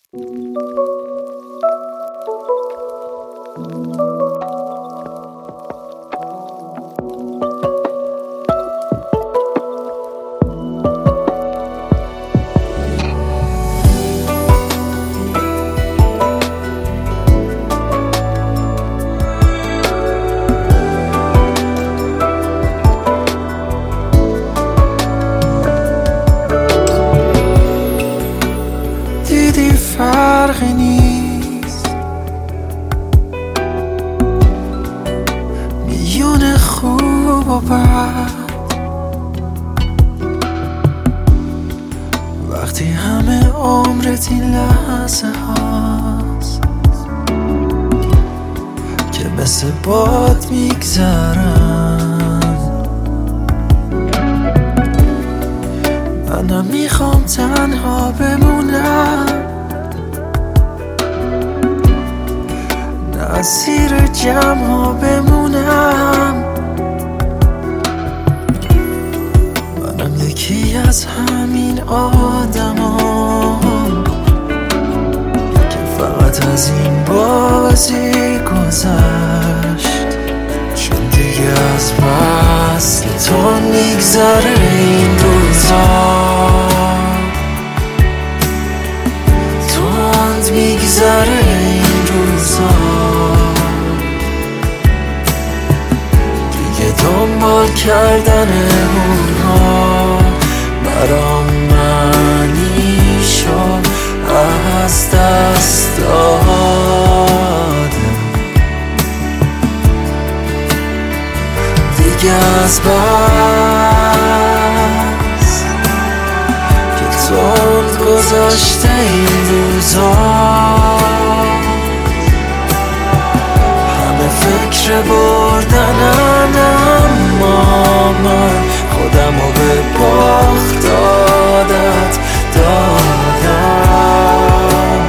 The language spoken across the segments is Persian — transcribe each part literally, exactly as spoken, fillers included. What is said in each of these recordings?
دیدی فرقی نیست میون خوب و بد، وقتی همه عمرت این لحظه هاست که مثل باد میگذرن. منم میخوام تنها بمونم، نه زیر جمع ها بمونم. منم یکی از همین آدمام که فقط از این بازی گذشت، چون دیگه از پس تو میگذره این روزا، تند میگذره این روزا. دیگه دنبال کردن اونها برام معنی شد از دست دادم. دیگه از بس که تند گذاشته این روزا، همه فکر بردنن، اما من خودمو به باخت عادت دادم.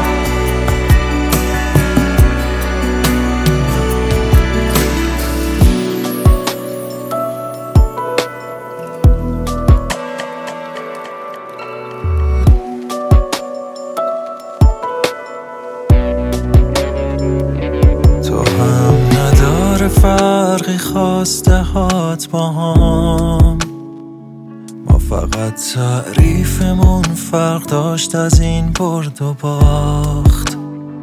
فرقی خواسته هات با هم، ما فقط تعریفمون فرق داشت از این برد و باخت.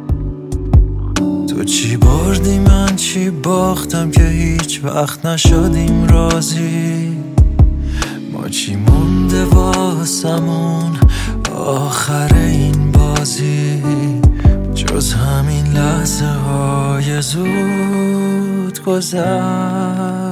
تو چی بردی من چی باختم که هیچ وقت نشدیم راضی. ما چی مونده واسمون آخر این بازی، جز همین لحظه های زود گذشت.